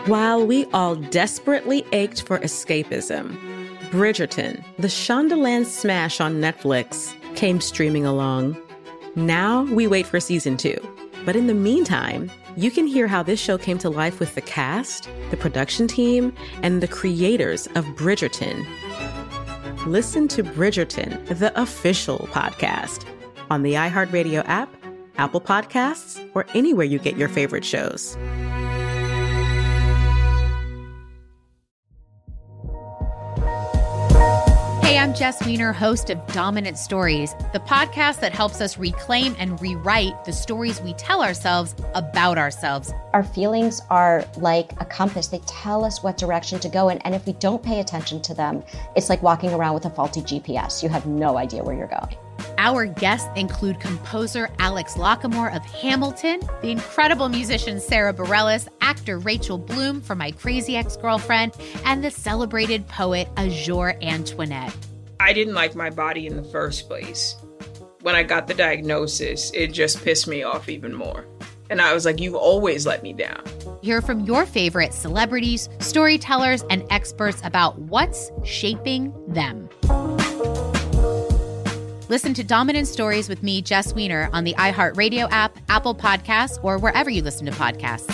While we all desperately ached for escapism, Bridgerton, the Shondaland smash on Netflix, came streaming along. Now we wait for season 2. But in the meantime, you can hear how this show came to life with the cast, the production team, and the creators of Bridgerton. Listen to Bridgerton, the official podcast, on the iHeartRadio app, Apple Podcasts, or anywhere you get your favorite shows. Hey, I'm Jess Wiener, host of Dominant Stories, the podcast that helps us reclaim and rewrite the stories we tell ourselves about ourselves. Our feelings are like a compass. They tell us what direction to go in. And if we don't pay attention to them, it's like walking around with a faulty GPS. You have no idea where you're going. Our guests include composer Alex Lockamore of Hamilton, the incredible musician Sarah Bareilles, actor Rachel Bloom from My Crazy Ex-Girlfriend, and the celebrated poet Azure Antoinette. I didn't like my body in the first place. When I got the diagnosis, it just pissed me off even more. And I was like, you've always let me down. Hear from your favorite celebrities, storytellers, and experts about what's shaping them. Listen to Dominant Stories with me, Jess Wiener, on the iHeartRadio app, Apple Podcasts, or wherever you listen to podcasts.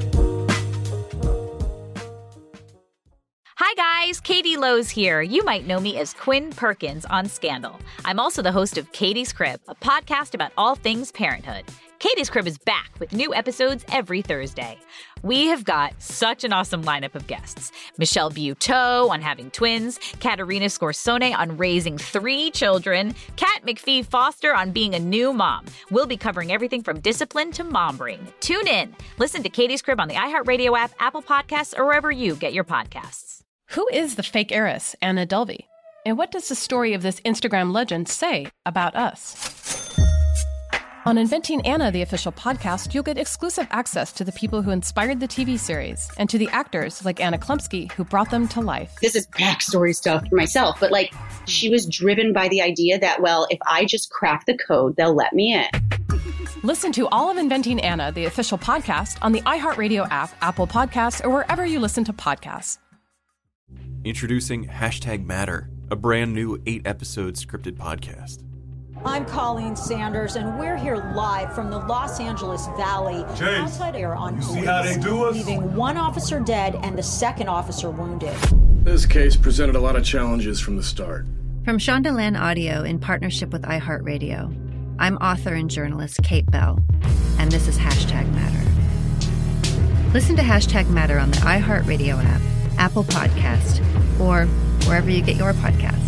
Hi guys, Katie Lowe's here. You might know me as Quinn Perkins on Scandal. I'm also the host of Katie's Crib, a podcast about all things parenthood. Katie's Crib is back with new episodes every Thursday. We have got such an awesome lineup of guests. Michelle Buteau on having twins, Katerina Scorsone on raising 3 children, Kat McPhee Foster on being a new mom. We'll be covering everything from discipline to mom ring. Tune in. Listen to Katie's Crib on the iHeartRadio app, Apple Podcasts, or wherever you get your podcasts. Who is the fake heiress, Anna Delvey? And what does the story of this Instagram legend say about us? On Inventing Anna, the official podcast, you'll get exclusive access to the people who inspired the TV series and to the actors like Anna Klumsky who brought them to life. This is backstory stuff for myself, but she was driven by the idea that, well, if I just crack the code, they'll let me in. Listen to all of Inventing Anna, the official podcast, on the iHeartRadio app, Apple Podcasts, or wherever you listen to podcasts. Introducing #Matter, a brand new 8-episode scripted podcast. I'm Colleen Sanders, and we're here live from the Los Angeles Valley. Outside air on police, see how they do us? leaving 1 officer dead and the 2nd officer wounded. This case presented a lot of challenges from the start. From Shondaland Audio in partnership with iHeartRadio, I'm author and journalist Kate Bell, and this is #Matter. Listen to #Matter on the iHeartRadio app, Apple Podcast, or wherever you get your podcasts.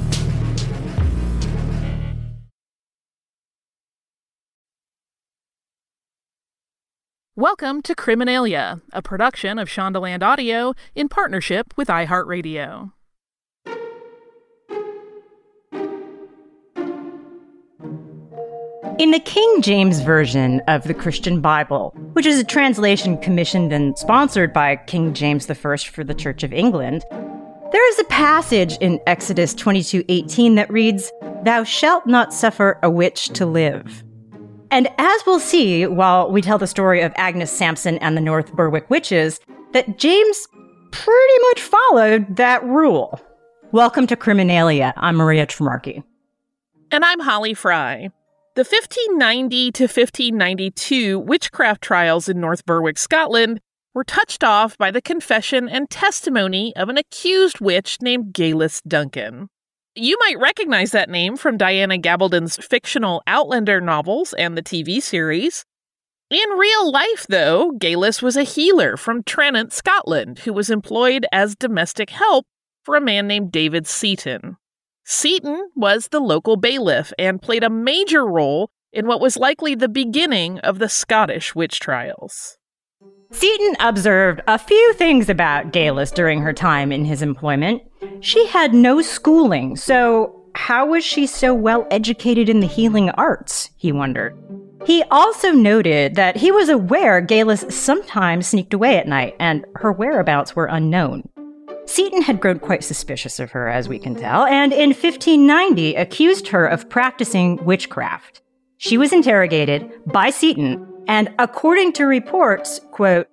Welcome to Criminalia, a production of Shondaland Audio in partnership with iHeartRadio. In the King James Version of the Christian Bible, which is a translation commissioned and sponsored by King James I for the Church of England, there is a passage in Exodus 22:18 that reads, "Thou shalt not suffer a witch to live." And as we'll see while we tell the story of Agnes Sampson and the North Berwick witches, that James pretty much followed that rule. Welcome to Criminalia. I'm Maria Tremarchi. And I'm Holly Fry. The 1590 to 1592 witchcraft trials in North Berwick, Scotland, were touched off by the confession and testimony of an accused witch named Galis Duncan. You might recognize that name from Diana Gabaldon's fictional Outlander novels and the TV series. In real life, though, Galis was a healer from Tranent, Scotland, who was employed as domestic help for a man named David Seaton. Seaton was the local bailiff and played a major role in what was likely the beginning of the Scottish witch trials. Seaton observed a few things about Galis during her time in his employment. She had no schooling, so how was she so well educated in the healing arts, he wondered. He also noted that he was aware Galis sometimes sneaked away at night, and her whereabouts were unknown. Seaton had grown quite suspicious of her, as we can tell, and in 1590 accused her of practicing witchcraft. She was interrogated by Seaton, and according to reports, quote,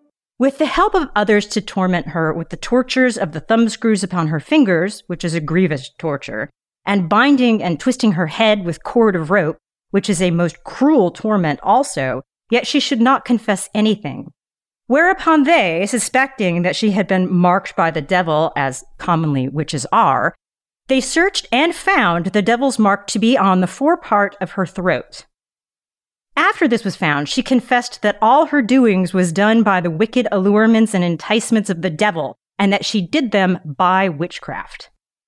With the help of others to torment her with the tortures of the thumbscrews upon her fingers, which is a grievous torture, and binding and twisting her head with cord of rope, which is a most cruel torment also, yet she should not confess anything. Whereupon they, suspecting that she had been marked by the devil, as commonly witches are, they searched and found the devil's mark to be on the forepart of her throat. After this was found, she confessed that all her doings was done by the wicked allurements and enticements of the devil, and that she did them by witchcraft.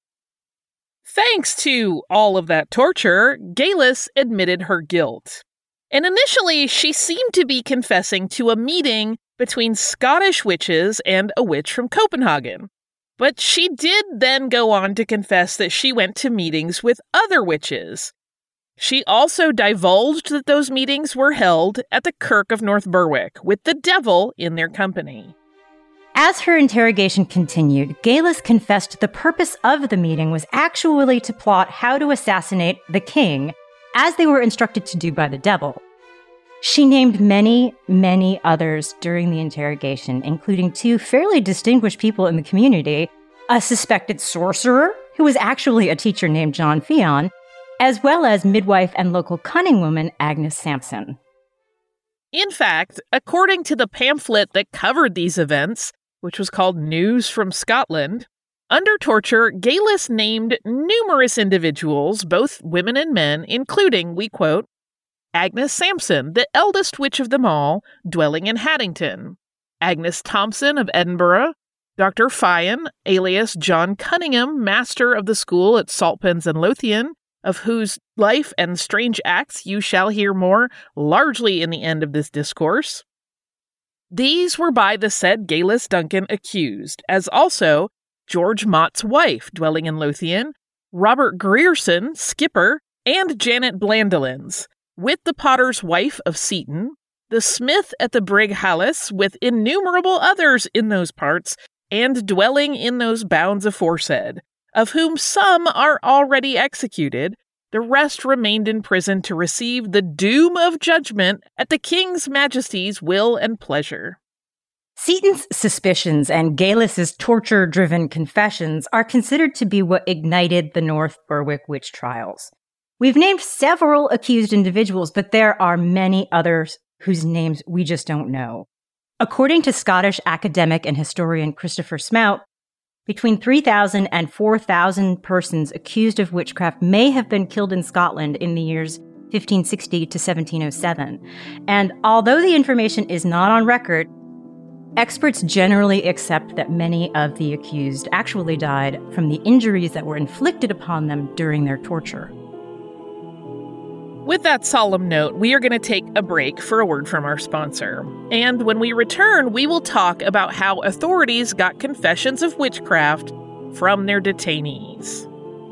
Thanks to all of that torture, Geillis admitted her guilt. And initially, she seemed to be confessing to a meeting between Scottish witches and a witch from Copenhagen. But she did then go on to confess that she went to meetings with other witches. She also divulged that those meetings were held at the Kirk of North Berwick, with the devil in their company. As her interrogation continued, Geillis confessed the purpose of the meeting was actually to plot how to assassinate the king, as they were instructed to do by the devil. She named many, many others during the interrogation, including 2 fairly distinguished people in the community, a suspected sorcerer, who was actually a teacher named John Fionn, as well as midwife and local cunning woman Agnes Sampson. In fact, according to the pamphlet that covered these events, which was called News from Scotland, under torture, Geillis named numerous individuals, both women and men, including, we quote, Agnes Sampson, the eldest witch of them all, dwelling in Haddington, Agnes Thompson of Edinburgh, Dr. Fionn, alias John Cunningham, master of the school at Saltpans and Lothian, of whose life and strange acts you shall hear more, largely in the end of this discourse. These were by the said Geillis Duncan accused, as also George Mott's wife, dwelling in Lothian, Robert Grierson, skipper, and Janet Blandolins, with the potter's wife of Seaton, the smith at the brig Hallis, with innumerable others in those parts, and dwelling in those bounds aforesaid, of whom some are already executed, the rest remained in prison to receive the doom of judgment at the King's Majesty's will and pleasure. Seaton's suspicions and Geillis's torture-driven confessions are considered to be what ignited the North Berwick witch trials. We've named several accused individuals, but there are many others whose names we just don't know. According to Scottish academic and historian Christopher Smout, between 3,000 and 4,000 persons accused of witchcraft may have been killed in Scotland in the years 1560 to 1707. And although the information is not on record, experts generally accept that many of the accused actually died from the injuries that were inflicted upon them during their torture. With that solemn note, we are going to take a break for a word from our sponsor. And when we return, we will talk about how authorities got confessions of witchcraft from their detainees.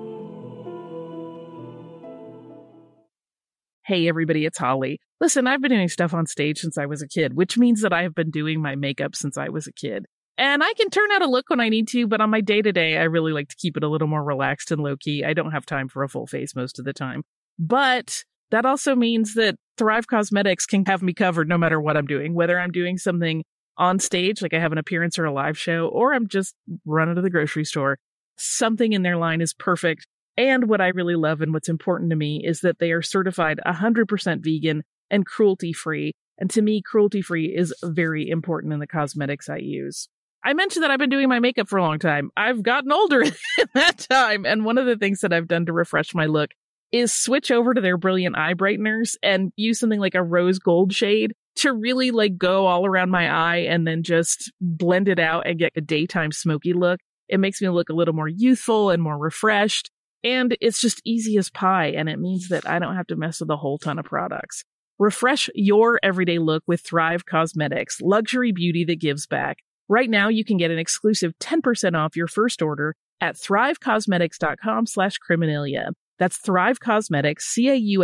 Hey everybody, it's Holly. Listen, I've been doing stuff on stage since I was a kid, which means that I have been doing my makeup since I was a kid. And I can turn out a look when I need to, but on my day-to-day, I really like to keep it a little more relaxed and low-key. I don't have time for a full face most of the time. But that also means that Thrive Cosmetics can have me covered no matter what I'm doing, whether I'm doing something on stage, like I have an appearance or a live show, or I'm just running to the grocery store. Something in their line is perfect. And what I really love and what's important to me is that they are certified 100% vegan and cruelty-free. And to me, cruelty-free is very important in the cosmetics I use. I mentioned that I've been doing my makeup for a long time. I've gotten older in that time. And one of the things that I've done to refresh my look is switch over to their brilliant eye brighteners and use something like a rose gold shade to really go all around my eye and then just blend it out and get a daytime smoky look. It makes me look a little more youthful and more refreshed. And it's just easy as pie. And it means that I don't have to mess with a whole ton of products. Refresh your everyday look with Thrive Cosmetics, luxury beauty that gives back. Right now, you can get an exclusive 10% off your first order at thrivecosmetics.com/Criminalia. That's Thrive Cosmetics,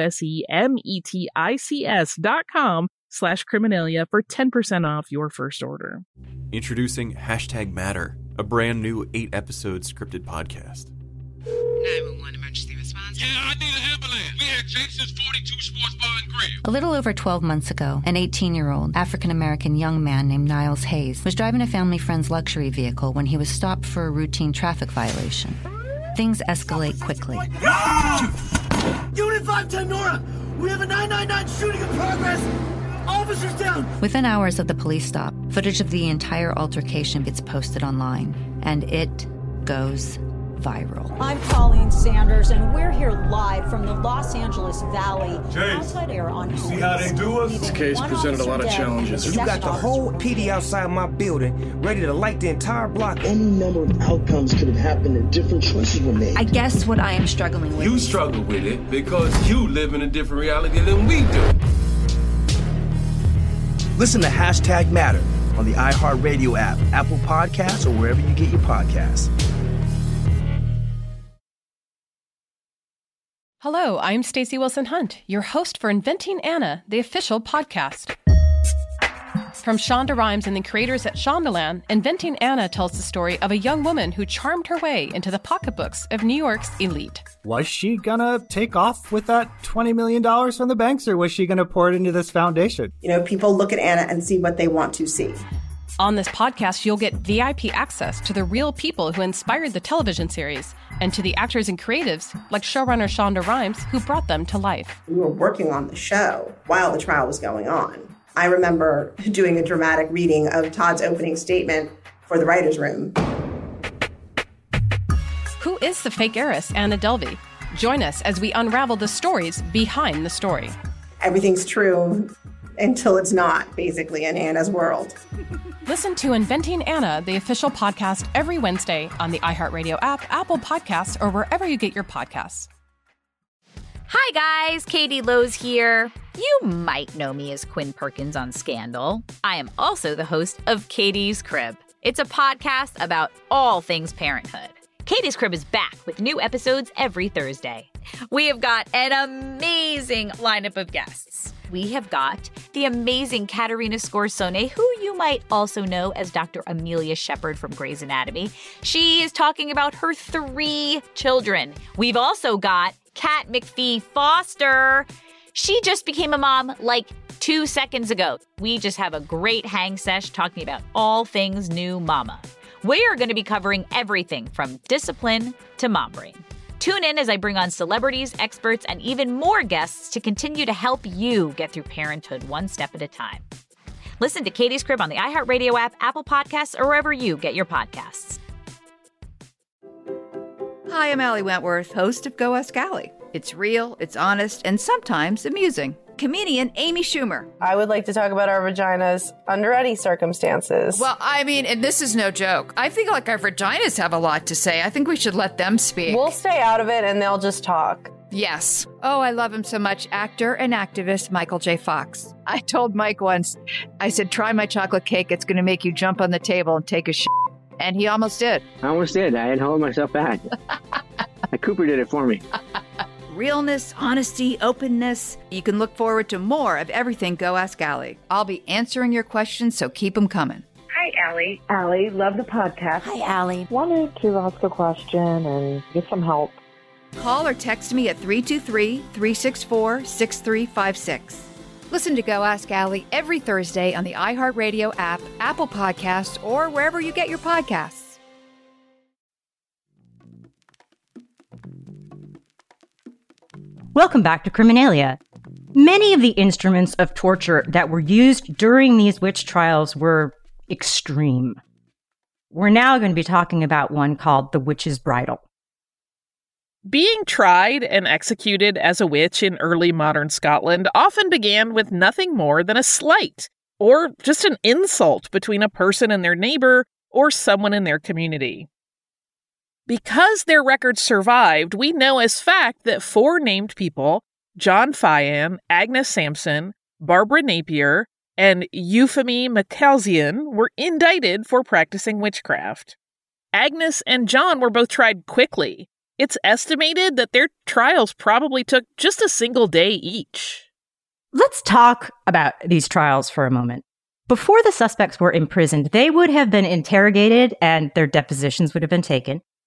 CAUSEMETICS.com/Criminalia for 10% off your first order. Introducing #Matter, a brand new 8-episode scripted podcast. 911 emergency response. Yeah, I need an ambulance. We had Jason's 42 Sports Bar and Grill. A little over 12 months ago, an 18-year-old African-American young man named Niles Hayes was driving a family friend's luxury vehicle when he was stopped for a routine traffic violation. Things escalate quickly. Unit 510 Nora! We have a 999 shooting in progress! Officers down! Within hours of the police stop, footage of the entire altercation gets posted online, and it goes viral. I'm Colleen Sanders, and we're here live from the Los Angeles Valley. Outside air on. You see how they do us? This case presented a lot of challenges. You got the whole PD outside my building, ready to light the entire block. Any number of outcomes could have happened and different choices were made. I guess what I am struggling with. You struggle with it because you live in a different reality than we do. Listen to Hashtag Matter on the iHeartRadio app, Apple Podcasts, or wherever you get your podcasts. Hello, I'm Stacey Wilson Hunt, your host for Inventing Anna, the official podcast. From Shonda Rhimes and the creators at Shondaland, Inventing Anna tells the story of a young woman who charmed her way into the pocketbooks of New York's elite. Was she gonna take off with that $20 million from the banks, or was she gonna pour it into this foundation? You know, people look at Anna and see what they want to see. On this podcast, you'll get VIP access to the real people who inspired the television series and to the actors and creatives like showrunner Shonda Rhimes who brought them to life. We were working on the show while the trial was going on. I remember doing a dramatic reading of Todd's opening statement for the writer's room. Who is the fake heiress, Anna Delvey? Join us as we unravel the stories behind the story. Everything's true until it's not, basically, in Anna's world. Listen to Inventing Anna, the official podcast, every Wednesday on the iHeartRadio app, Apple Podcasts, or wherever you get your podcasts. Hi guys, Katie Lowe's here. You might know me as Quinn Perkins on Scandal. I am also the host of Katie's Crib. It's a podcast about all things parenthood. Katie's Crib is back with new episodes every Thursday. We have got an amazing lineup of guests. We have got the amazing Katerina Scorsone, who you might also know as Dr. Amelia Shepard from Grey's Anatomy. She is talking about her 3 children. We've also got Kat McPhee Foster. She just became a mom like 2 seconds ago. We just have a great hang sesh talking about all things new mama. We are going to be covering everything from discipline to mom brain. Tune in as I bring on celebrities, experts, and even more guests to continue to help you get through parenthood one step at a time. Listen to Katie's Crib on the iHeartRadio app, Apple Podcasts, or wherever you get your podcasts. Hi, I'm Allie Wentworth, host of Go Ask Allie. It's real, it's honest, and sometimes amusing. Comedian Amy Schumer. I would like to talk about our vaginas under any circumstances. Well, I mean, and this is no joke. I feel like our vaginas have a lot to say. I think we should let them speak. We'll stay out of it and they'll just talk. Yes. Oh, I love him so much. Actor and activist Michael J. Fox. I told Mike once, I said, try my chocolate cake. It's going to make you jump on the table and take a shit. And he almost did. I almost did. I had to hold myself back. Cooper did it for me. Realness, honesty, openness. You can look forward to more of everything Go Ask Allie. I'll be answering your questions, so keep them coming. Hi, Allie. Allie, love the podcast. Hi, Allie. Wanted to ask a question and get some help. Call or text me at 323-364-6356. Listen to Go Ask Allie every Thursday on the iHeartRadio app, Apple Podcasts, or wherever you get your podcasts. Welcome back to Criminalia. Many of the instruments of torture that were used during these witch trials were extreme. We're now going to be talking about one called the witch's bridle. Being tried and executed as a witch in early modern Scotland often began with nothing more than a slight, or just an insult between a person and their neighbor or someone in their community. Because their records survived, we know as fact that 4 named people, John Fian, Agnes Sampson, Barbara Napier, and Euphemie Macalzian, were indicted for practicing witchcraft. Agnes and John were both tried quickly. It's estimated that their trials probably took just a single day each. Let's talk about these trials for a moment. Before the suspects were imprisoned, they would have been interrogated and their depositions would have been taken.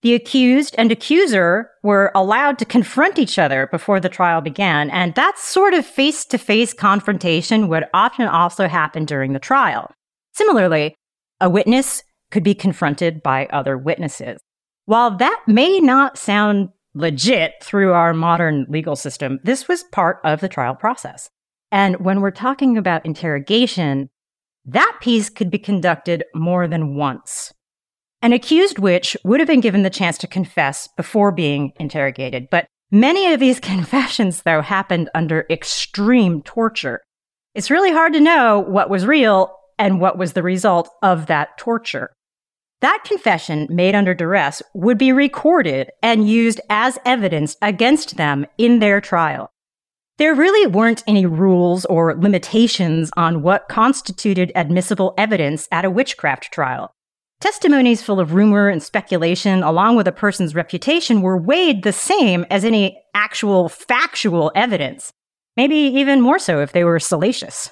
The accused and accuser were allowed to confront each other before the trial began, and that sort of face-to-face confrontation would often also happen during the trial. Similarly, a witness could be confronted by other witnesses. While that may not sound legit through our modern legal system, this was part of the trial process. And when we're talking about interrogation, that piece could be conducted more than once. An accused witch would have been given the chance to confess before being interrogated, but many of these confessions, though, happened under extreme torture. It's really hard to know what was real and what was the result of that torture. That confession, made under duress, would be recorded and used as evidence against them in their trial. There really weren't any rules or limitations on what constituted admissible evidence at a witchcraft trial. Testimonies full of rumor and speculation, along with a person's reputation, were weighed the same as any actual factual evidence. Maybe even more so if they were salacious.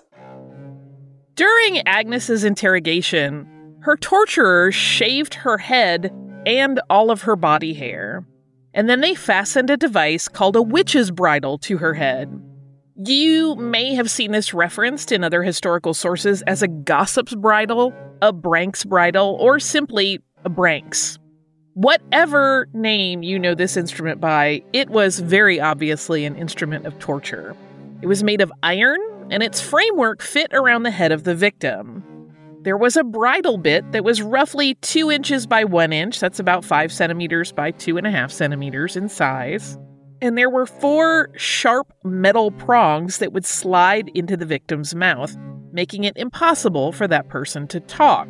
During Agnes's interrogation, her torturers shaved her head and all of her body hair. And then they fastened a device called a witch's bridle to her head. You may have seen this referenced in other historical sources as a gossip's bridle, a Branks bridle, or simply a Branks. Whatever name you know this instrument by, it was very obviously an instrument of torture. It was made of iron, and its framework fit around the head of the victim. There was a bridle bit that was roughly 2 inches by 1 inch, that's about 5 centimeters by 2.5 centimeters in size. And there were 4 sharp metal prongs that would slide into the victim's mouth, making it impossible for that person to talk.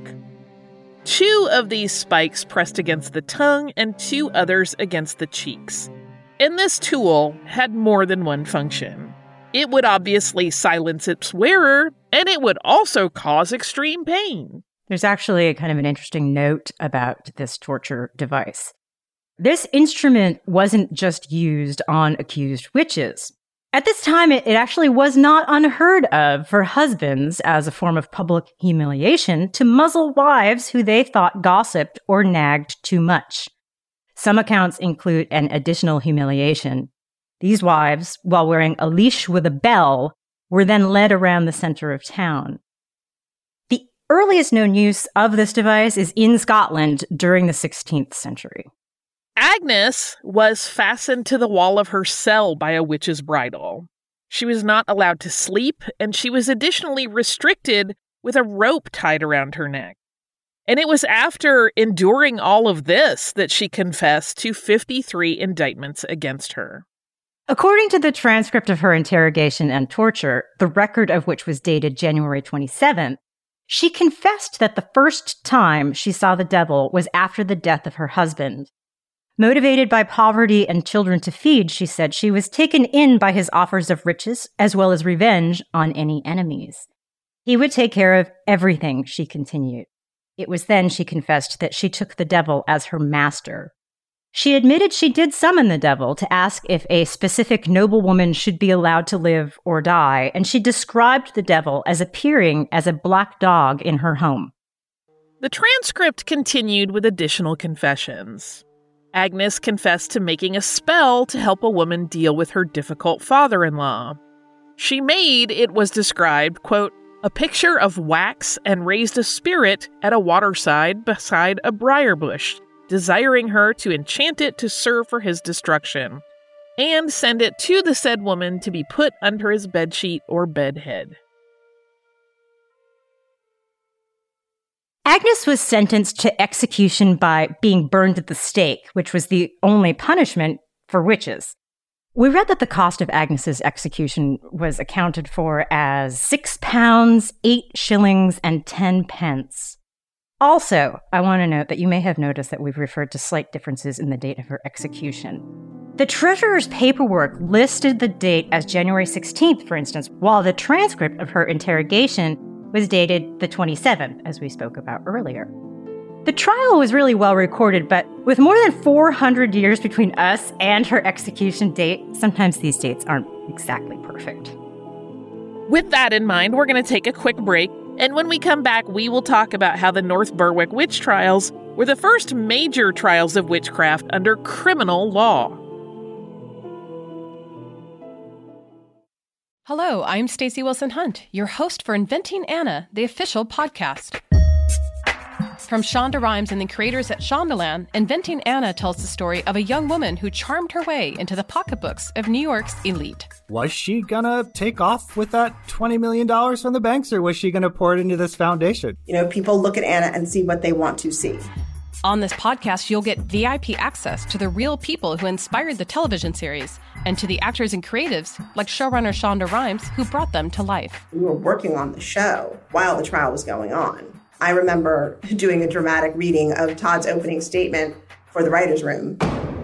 2 of these spikes pressed against the tongue and 2 others against the cheeks. And this tool had more than one function. It would obviously silence its wearer, and it would also cause extreme pain. There's actually a kind of an interesting note about this torture device. This instrument wasn't just used on accused witches. At this time, it actually was not unheard of for husbands, as a form of public humiliation, to muzzle wives who they thought gossiped or nagged too much. Some accounts include an additional humiliation. These wives, while wearing a leash with a bell, were then led around the center of town. The earliest known use of this device is in Scotland during the 16th century. Agnes was fastened to the wall of her cell by a witch's bridle. She was not allowed to sleep, and she was additionally restricted with a rope tied around her neck. And it was after enduring all of this that she confessed to 53 indictments against her. According to the transcript of her interrogation and torture, the record of which was dated January 27th, she confessed that the first time she saw the devil was after the death of her husband. Motivated by poverty and children to feed, she said she was taken in by his offers of riches as well as revenge on any enemies. He would take care of everything, she continued. It was then she confessed that she took the devil as her master. She admitted she did summon the devil to ask if a specific noblewoman should be allowed to live or die, and she described the devil as appearing as a black dog in her home. The transcript continued with additional confessions. Agnes confessed to making a spell to help a woman deal with her difficult father-in-law. She made, it was described, quote, a picture of wax and raised a spirit at a waterside beside a briar bush, desiring her to enchant it to serve for his destruction, and send it to the said woman to be put under his bedsheet or bedhead. Agnes was sentenced to execution by being burned at the stake, which was the only punishment for witches. We read that the cost of Agnes's execution was accounted for as £6, 8 shillings, and 10 pence. Also, I want to note that you may have noticed that we've referred to slight differences in the date of her execution. The treasurer's paperwork listed the date as January 16th, for instance, while the transcript of her interrogation was dated the 27th, as we spoke about earlier. The trial was really well recorded, but with more than 400 years between us and her execution date, sometimes these dates aren't exactly perfect. With that in mind, we're going to take a quick break. And when we come back, we will talk about how the North Berwick witch trials were the first major trials of witchcraft under criminal law. Hello, I'm Stacey Wilson Hunt, your host for Inventing Anna, the official podcast. From Shonda Rhimes and the creators at Shondaland, Inventing Anna tells the story of a young woman who charmed her way into the pocketbooks of New York's elite. Was she gonna take off with that $20 million from the banks, or was she gonna pour it into this foundation? You know, people look at Anna and see what they want to see. On this podcast, you'll get VIP access to the real people who inspired the television series and to the actors and creatives like showrunner Shonda Rhimes who brought them to life. We were working on the show while the trial was going on. I remember doing a dramatic reading of Todd's opening statement for the writer's room.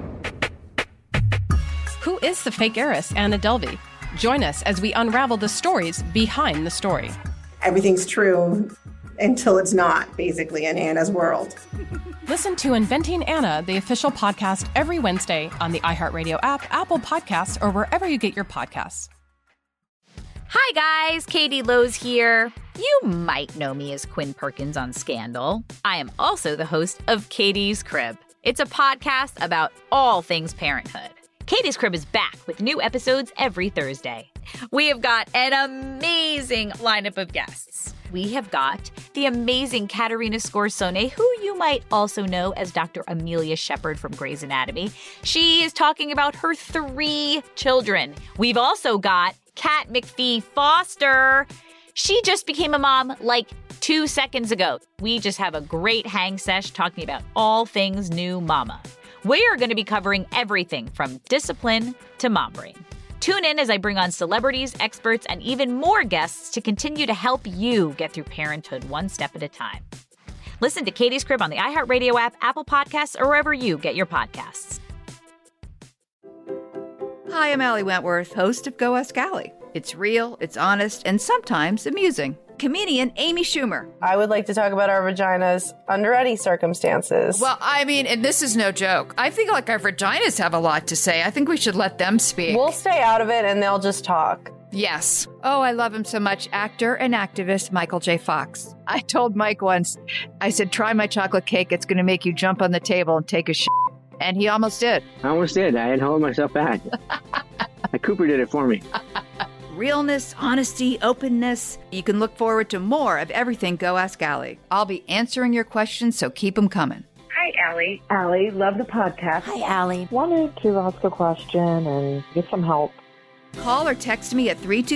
Who is the fake heiress, Anna Delvey? Join us as we unravel the stories behind the story. Everything's true until it's not, basically, in Anna's world. Listen to Inventing Anna, the official podcast, every Wednesday on the iHeartRadio app, Apple Podcasts, or wherever you get your podcasts. Hi guys, Katie Lowe's here. You might know me as Quinn Perkins on Scandal. I am also the host of Katie's Crib. It's a podcast about all things parenthood. Katie's Crib is back with new episodes every Thursday. We have got an amazing lineup of guests. We have got the amazing Katerina Scorsone, who you might also know as Dr. Amelia Shepard from Grey's Anatomy. She is talking about her 3 children. We've also got Kat McPhee Foster. She just became a mom like 2 seconds ago. We just have a great hang sesh talking about all things new mama. We are going to be covering everything from discipline to mom brain. Tune in as I bring on celebrities, experts, and even more guests to continue to help you get through parenthood one step at a time. Listen to Katie's Crib on the iHeartRadio app, Apple Podcasts, or wherever you get your podcasts. Hi, I'm Allie Wentworth, host of Go Ask Allie. It's real, it's honest, and sometimes amusing. Comedian Amy Schumer. I would like to talk about our vaginas under any circumstances. Well, I mean, and this is no joke. I feel like our vaginas have a lot to say. I think we should let them speak. We'll stay out of it and they'll just talk. Yes. Oh, I love him so much. Actor and activist Michael J. Fox. I told Mike once, I said, try my chocolate cake. It's going to make you jump on the table and take a shit. And he almost did. I almost did. I had to hold myself back. Cooper did it for me. Realness, honesty, openness. You can look forward to more of everything Go Ask Allie. I'll be answering your questions, so keep them coming. Hi, Allie. Allie, love the podcast. Hi, Allie. Wanted to ask a question and get some help. Call or text me at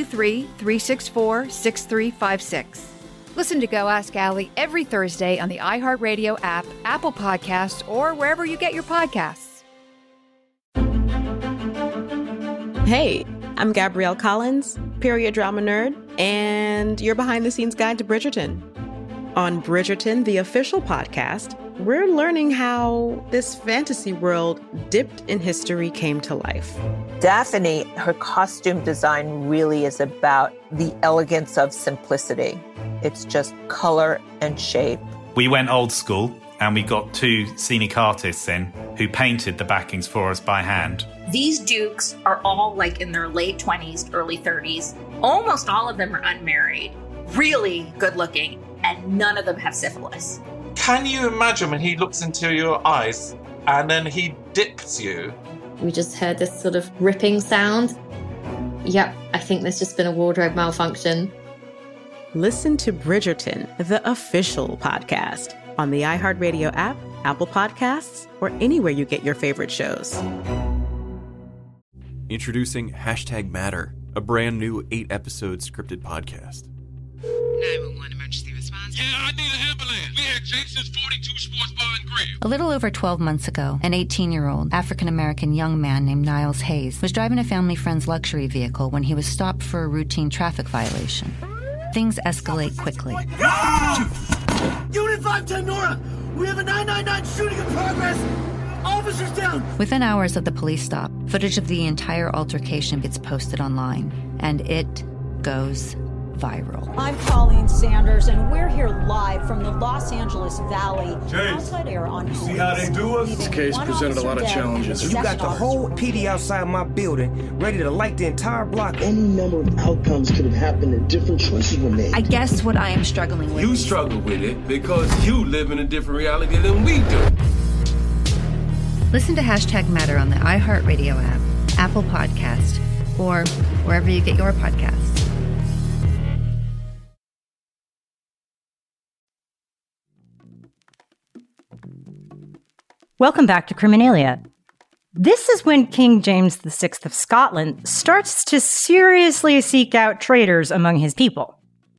323-364-6356. Listen to Go Ask Allie every Thursday on the iHeartRadio app, Apple Podcasts, or wherever you get your podcasts. Hey, I'm Gabrielle Collins, period drama nerd, and your behind-the-scenes guide to Bridgerton. On Bridgerton, the official podcast, we're learning how this fantasy world dipped in history came to life. Daphne, her costume design really is about the elegance of simplicity. It's just color and shape. We went old school and we got 2 scenic artists in who painted the backings for us by hand. These dukes are all like in their late 20s, early 30s. Almost all of them are unmarried, really good looking, and none of them have syphilis. Can you imagine when he looks into your eyes and then he dips you? We just heard this sort of ripping sound. Yep, I think there's just been a wardrobe malfunction. Listen to Bridgerton, the official podcast, on the iHeartRadio app, Apple Podcasts, or anywhere you get your favorite shows. Introducing #Matter, a brand new 8-episode scripted podcast. 911 emergency response. Yeah, I need an ambulance. We at Jason's 42 Sports Bar and Grill. A little over 12 months ago, an 18-year-old African-American young man named Niles Hayes was driving a family friend's luxury vehicle when he was stopped for a routine traffic violation. Things escalate quickly. Unit 510 Nora! We have a 999 shooting in progress! Officers down! Within hours of the police stop, footage of the entire altercation gets posted online, and it goes viral. I'm Colleen Sanders, and we're here live from the Los Angeles Valley. Outside air on you see how they do us? This case presented a lot of challenges. You got the whole PD outside my building, ready to light the entire block. Any number of outcomes could have happened and different choices were made. I guess what I am struggling with. You struggle with it because you live in a different reality than we do. Listen to Hashtag Matter on the iHeartRadio app, Apple Podcast, or wherever you get your podcasts. Welcome back to Criminalia. This is when King James VI of Scotland starts to seriously seek out traitors among his people.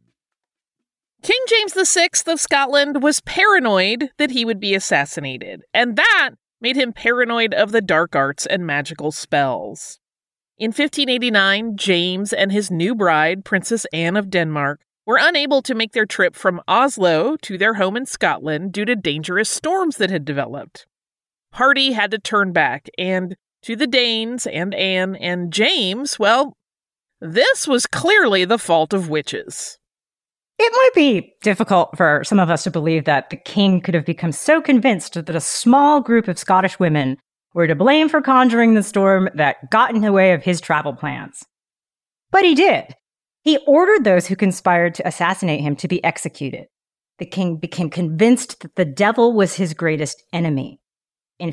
King James VI of Scotland was paranoid that he would be assassinated, and that made him paranoid of the dark arts and magical spells. In 1589, James and his new bride, Princess Anne of Denmark, were unable to make their trip from Oslo to their home in Scotland due to dangerous storms that had developed. Party had to turn back, and to the Danes and Anne and James, well, this was clearly the fault of witches. It might be difficult for some of us to believe that the king could have become so convinced that a small group of Scottish women were to blame for conjuring the storm that got in the way of his travel plans. But he did. He ordered those who conspired to assassinate him to be executed. The king became convinced that the devil was his greatest enemy. In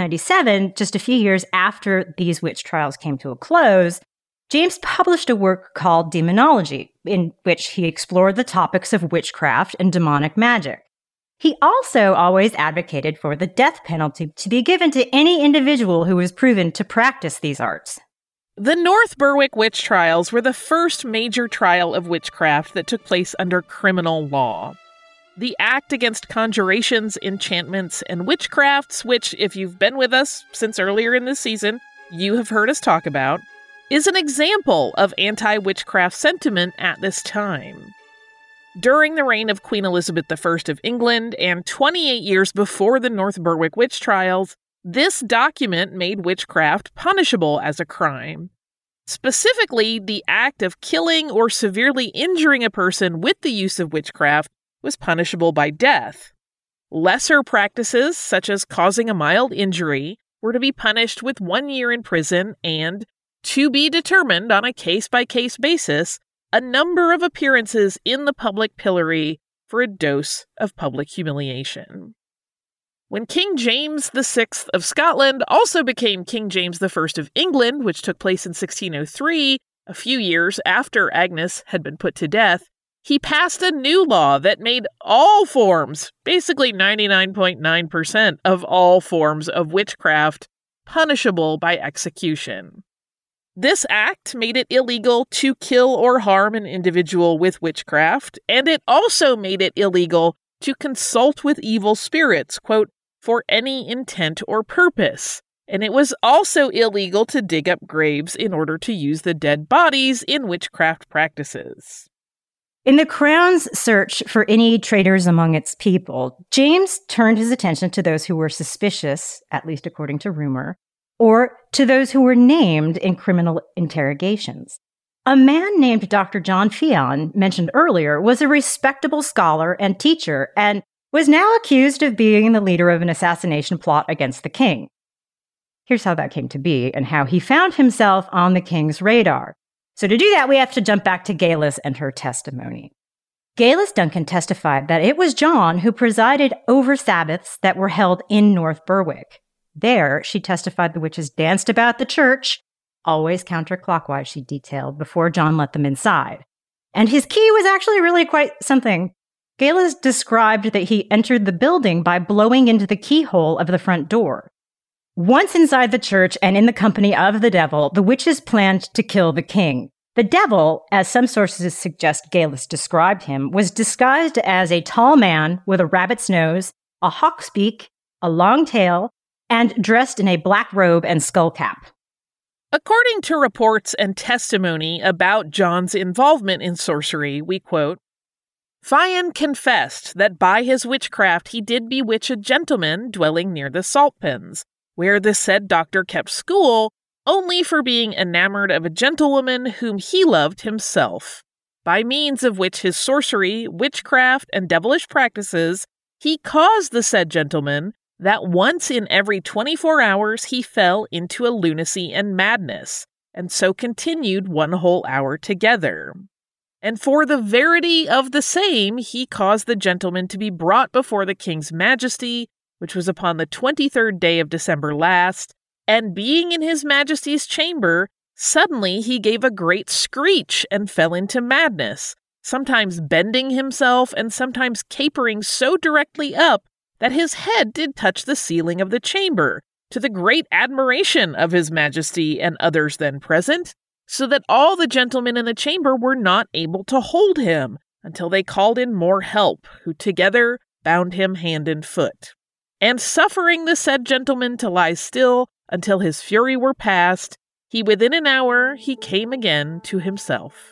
1597, just a few years after these witch trials came to a close, James published a work called Demonology, in which he explored the topics of witchcraft and demonic magic. He also always advocated for the death penalty to be given to any individual who was proven to practice these arts. The North Berwick witch trials were the first major trial of witchcraft that took place under criminal law. The Act Against Conjurations, Enchantments, and Witchcrafts, which, if you've been with us since earlier in this season, you have heard us talk about, is an example of anti-witchcraft sentiment at this time. During the reign of Queen Elizabeth I of England and 28 years before the North Berwick witch trials, this document made witchcraft punishable as a crime. Specifically, the act of killing or severely injuring a person with the use of witchcraft was punishable by death. Lesser practices, such as causing a mild injury, were to be punished with 1 year in prison and, to be determined on a case-by-case basis, a number of appearances in the public pillory for a dose of public humiliation. When King James VI of Scotland also became King James I of England, which took place in 1603, a few years after Agnes had been put to death, he passed a new law that made all forms, basically 99.9% of all forms of witchcraft, punishable by execution. This act made it illegal to kill or harm an individual with witchcraft, and it also made it illegal to consult with evil spirits, quote, for any intent or purpose. And it was also illegal to dig up graves in order to use the dead bodies in witchcraft practices. In the crown's search for any traitors among its people, James turned his attention to those who were suspicious, at least according to rumor, or to those who were named in criminal interrogations. A man named Dr. John Fion, mentioned earlier, was a respectable scholar and teacher and was now accused of being the leader of an assassination plot against the king. Here's how that came to be and how he found himself on the king's radar. So to do that, we have to jump back to Galis and her testimony. Galis Duncan testified that it was John who presided over Sabbaths that were held in North Berwick. There, she testified the witches danced about the church, always counterclockwise, she detailed, before John let them inside. And his key was actually really quite something. Galis described that he entered the building by blowing into the keyhole of the front door. Once inside the church and in the company of the devil, the witches planned to kill the king. The devil, as some sources suggest Galis described him, was disguised as a tall man with a rabbit's nose, a hawk's beak, a long tail, and dressed in a black robe and skull cap. According to reports and testimony about John's involvement in sorcery, we quote, Fion confessed that by his witchcraft he did bewitch a gentleman dwelling near the salt pens, where the said doctor kept school, only for being enamored of a gentlewoman whom he loved himself. by means of which his sorcery, witchcraft, and devilish practices, he caused the said gentleman that once in every 24 hours he fell into a lunacy and madness, and so continued 1 whole hour together. And for the verity of the same, he caused the gentleman to be brought before the king's majesty, which was upon the 23rd day of December last, and being in his majesty's chamber, suddenly he gave a great screech and fell into madness, sometimes bending himself and sometimes capering so directly up that his head did touch the ceiling of the chamber, to the great admiration of his majesty and others then present, so that all the gentlemen in the chamber were not able to hold him, until they called in more help, who together bound him hand and foot. And suffering the said gentleman to lie still until his fury were past, he within an hour he came again to himself.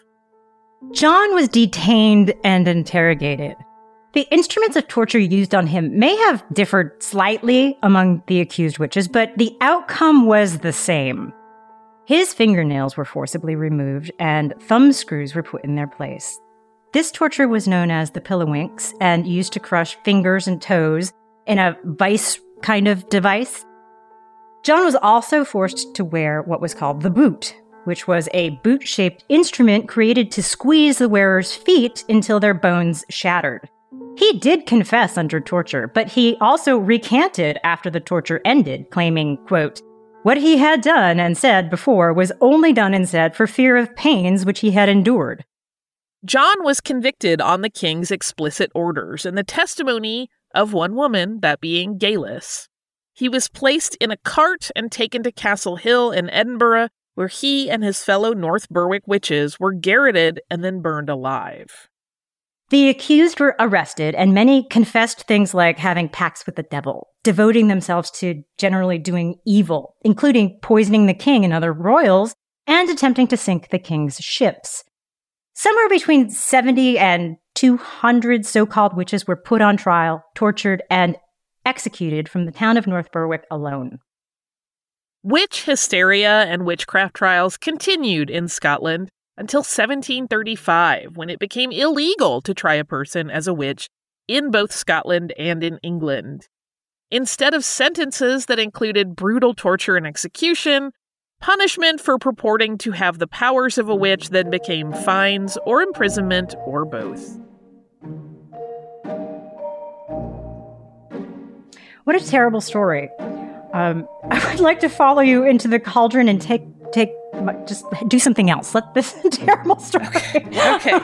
John was detained and interrogated. The instruments of torture used on him may have differed slightly among the accused witches, but the outcome was the same. His fingernails were forcibly removed and thumb screws were put in their place. This torture was known as the pillowinks and used to crush fingers and toes in a vice kind of device. John was also forced to wear what was called the boot, which was a boot-shaped instrument created to squeeze the wearer's feet until their bones shattered. He did confess under torture, but he also recanted after the torture ended, claiming, quote, what he had done and said before was only done and said for fear of pains which he had endured. John was convicted on the king's explicit orders and the testimony of one woman, that being Galis. He was placed in a cart and taken to Castle Hill in Edinburgh, where he and his fellow North Berwick witches were garroted and then burned alive. The accused were arrested, and many confessed things like having pacts with the devil, devoting themselves to generally doing evil, including poisoning the king and other royals, and attempting to sink the king's ships. Somewhere between 70 and 200 so-called witches were put on trial, tortured, and executed from the town of North Berwick alone. Witch hysteria and witchcraft trials continued in Scotland until 1735, when it became illegal to try a person as a witch in both Scotland and in England. Instead of sentences that included brutal torture and execution, punishment for purporting to have the powers of a witch then became fines or imprisonment or both. What a terrible story. I would like to follow you into the cauldron and just do something else. Let this terrible story. Okay.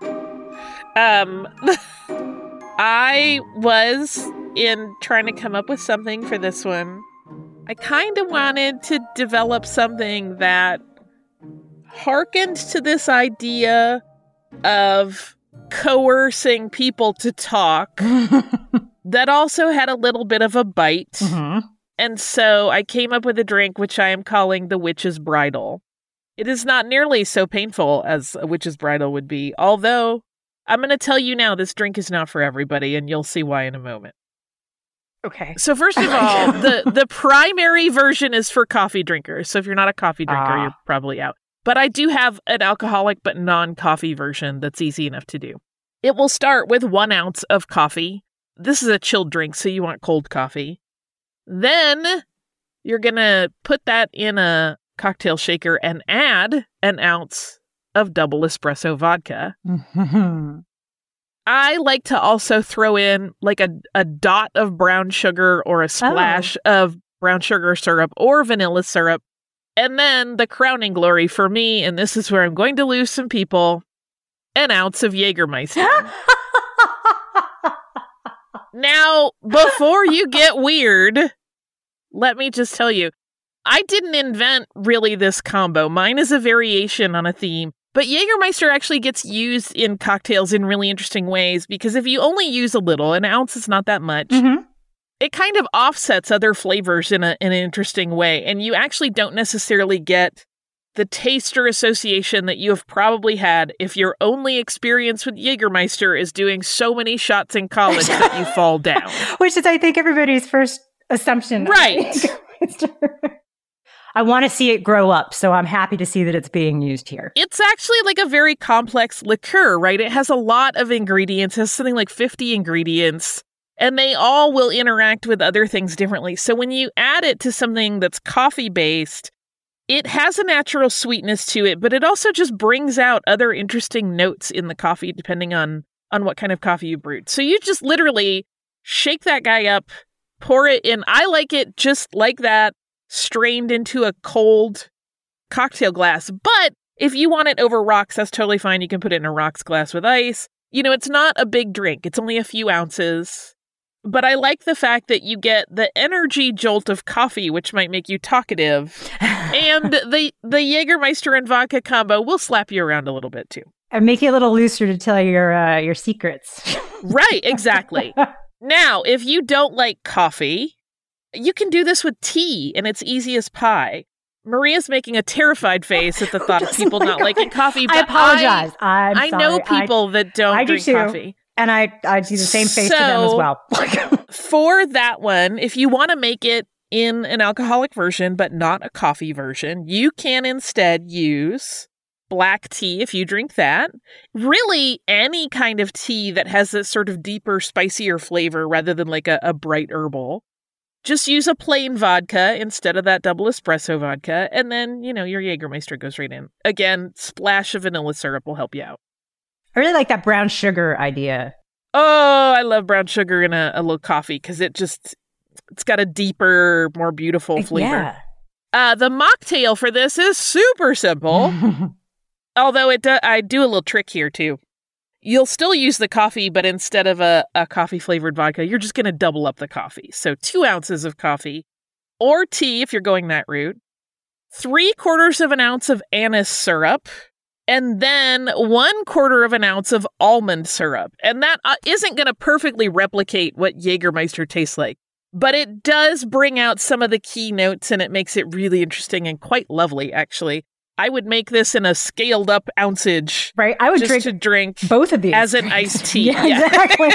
I was trying to come up with something for this one. I kind of wanted to develop something that harkened to this idea of coercing people to talk that also had a little bit of a bite. Mm-hmm. And so I came up with a drink which I am calling the Witch's Bridle. It is not nearly so painful as a Witch's Bridle would be, although I'm going to tell you now this drink is not for everybody, and you'll see why in a moment. Okay. So first of all, the primary version is for coffee drinkers. So if you're not a coffee drinker, you're probably out. But I do have an alcoholic but non-coffee version that's easy enough to do. It will start with 1 ounce of coffee. This is a chilled drink, so you want cold coffee. Then you're going to put that in a cocktail shaker and add 1 ounce of double espresso vodka. Mm-hmm. I like to also throw in like a dot of brown sugar or a splash of brown sugar syrup or vanilla syrup. And then the crowning glory for me, and this is where I'm going to lose some people, 1 ounce of Jägermeister. Now, before you get weird, let me just tell you, I didn't invent really this combo. Mine is a variation on a theme, but Jägermeister actually gets used in cocktails in really interesting ways because if you only use a little, 1 ounce is not that much, it kind of offsets other flavors in an interesting way, and you actually don't necessarily get the taste or association that you have probably had if your only experience with Jägermeister is doing so many shots in college that you fall down. Which is, I think, everybody's first assumption. Right. I want to see it grow up, so I'm happy to see that it's being used here. It's actually like a very complex liqueur, right? It has a lot of ingredients. It has something like 50 ingredients, and they all will interact with other things differently. So when you add it to something that's coffee-based, it has a natural sweetness to it, but it also just brings out other interesting notes in the coffee depending on what kind of coffee you brewed. So you just literally shake that guy up, pour it in. I like it just like that, strained into a cold cocktail glass. But if you want it over rocks, that's totally fine. You can put it in a rocks glass with ice. You know, it's not a big drink. It's only a few ounces. But I like the fact that you get the energy jolt of coffee, which might make you talkative. And the Jägermeister and vodka combo will slap you around a little bit, too. And make you a little looser to tell your secrets. Right, exactly. Now, if you don't like coffee, you can do this with tea, and it's easy as pie. Maria's making a terrified face at the thought of people not liking coffee. But I apologize. I know people that don't drink coffee. And I do the same face to them as well. For that one, if you want to make it in an alcoholic version, but not a coffee version, you can instead use black tea if you drink that. Really, any kind of tea that has this sort of deeper, spicier flavor rather than like a bright herbal. Just use a plain vodka instead of that double espresso vodka, and then, you know, your Jägermeister goes right in. Again, splash of vanilla syrup will help you out. I really like that brown sugar idea. Oh, I love brown sugar in a little coffee because it's got a deeper, more beautiful flavor. Yeah. The mocktail for this is super simple. Although I do a little trick here too. You'll still use the coffee, but instead of a coffee-flavored vodka, you're just going to double up the coffee. So 2 ounces of coffee, or tea if you're going that route, 3/4 ounce of anise syrup, and then 1/4 ounce of almond syrup. And that isn't going to perfectly replicate what Jägermeister tastes like, but it does bring out some of the key notes, and it makes it really interesting and quite lovely, actually. I would make this in a scaled up ounceage. Right. I would drink both of these as an iced tea. Yeah, exactly.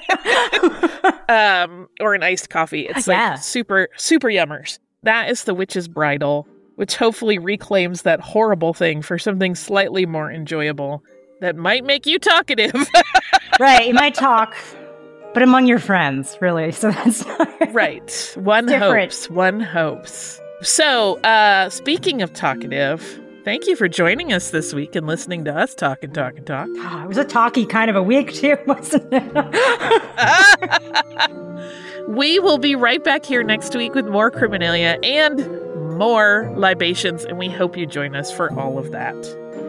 Or an iced coffee. It's like super, super yummers. That is the Witch's Bridal, which hopefully reclaims that horrible thing for something slightly more enjoyable that might make you talkative. Right. You might talk, but among your friends, really. So that's not right. One hopes. So, speaking of talkative, thank you for joining us this week and listening to us talk and talk and talk. Oh, it was a talky kind of a week too, wasn't it? We will be right back here next week with more Criminalia and more libations, and we hope you join us for all of that.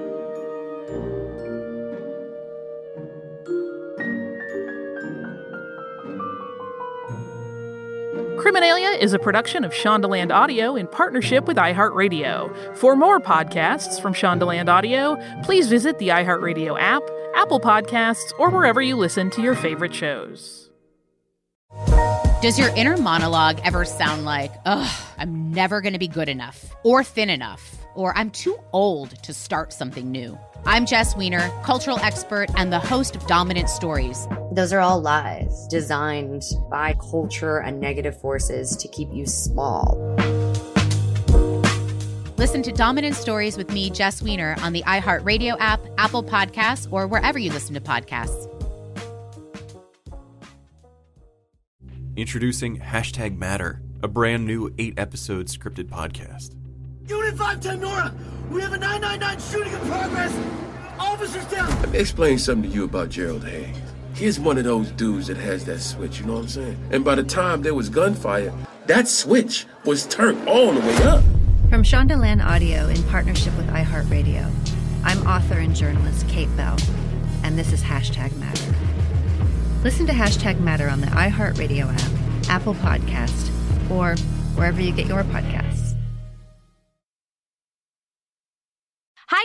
Criminalia is a production of Shondaland Audio in partnership with iHeartRadio. For more podcasts from Shondaland Audio, please visit the iHeartRadio app, Apple Podcasts, or wherever you listen to your favorite shows. Does your inner monologue ever sound like, ugh, I'm never going to be good enough, or thin enough, or I'm too old to start something new? I'm Jess Wiener, cultural expert and the host of Dominant Stories. Those are all lies designed by culture and negative forces to keep you small. Listen to Dominant Stories with me, Jess Wiener, on the iHeartRadio app, Apple Podcasts, or wherever you listen to podcasts. Introducing #Matter, a brand new 8-episode scripted podcast. Unit 510 Nora, we have a 999 shooting in progress. Officers down. Let me explain something to you about Gerald Hayes. He's one of those dudes that has that switch, you know what I'm saying? And by the time there was gunfire, that switch was turned all the way up. From Shondaland Audio in partnership with iHeartRadio, I'm author and journalist Kate Bell, and this is #Matter. Listen to #Matter on the iHeartRadio app, Apple Podcast, or wherever you get your podcasts. Hi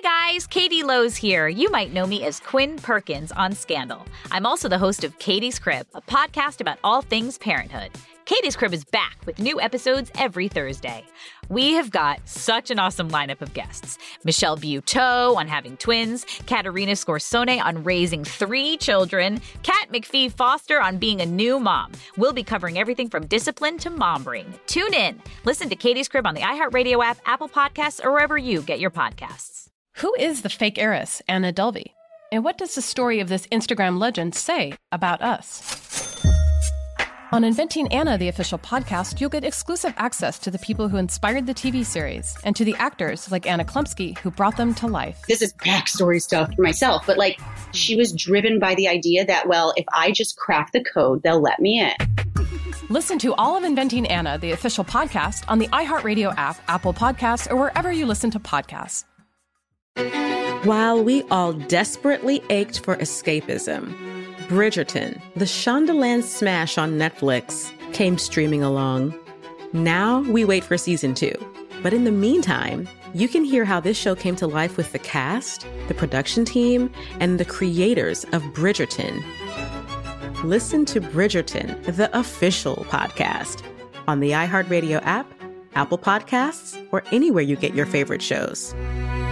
guys, Katie Lowe's here. You might know me as Quinn Perkins on Scandal. I'm also the host of Katie's Crib, a podcast about all things parenthood. Katie's Crib is back with new episodes every Thursday. We have got such an awesome lineup of guests. Michelle Buteau on having twins, Katerina Scorsone on raising 3 children, Kat McPhee Foster on being a new mom. We'll be covering everything from discipline to mom bring. Tune in. Listen to Katie's Crib on the iHeartRadio app, Apple Podcasts, or wherever you get your podcasts. Who is the fake heiress, Anna Delvey? And what does the story of this Instagram legend say about us? On Inventing Anna, the official podcast, you'll get exclusive access to the people who inspired the TV series and to the actors like Anna Klumsky who brought them to life. This is backstory stuff for myself, but she was driven by the idea that, well, if I just crack the code, they'll let me in. Listen to all of Inventing Anna, the official podcast, on the iHeartRadio app, Apple Podcasts, or wherever you listen to podcasts. While we all desperately ached for escapism, Bridgerton, the Shondaland smash on Netflix, came streaming along. Now we wait for season 2. But in the meantime, you can hear how this show came to life with the cast, the production team, and the creators of Bridgerton. Listen to Bridgerton, the official podcast, on the iHeartRadio app, Apple Podcasts, or anywhere you get your favorite shows.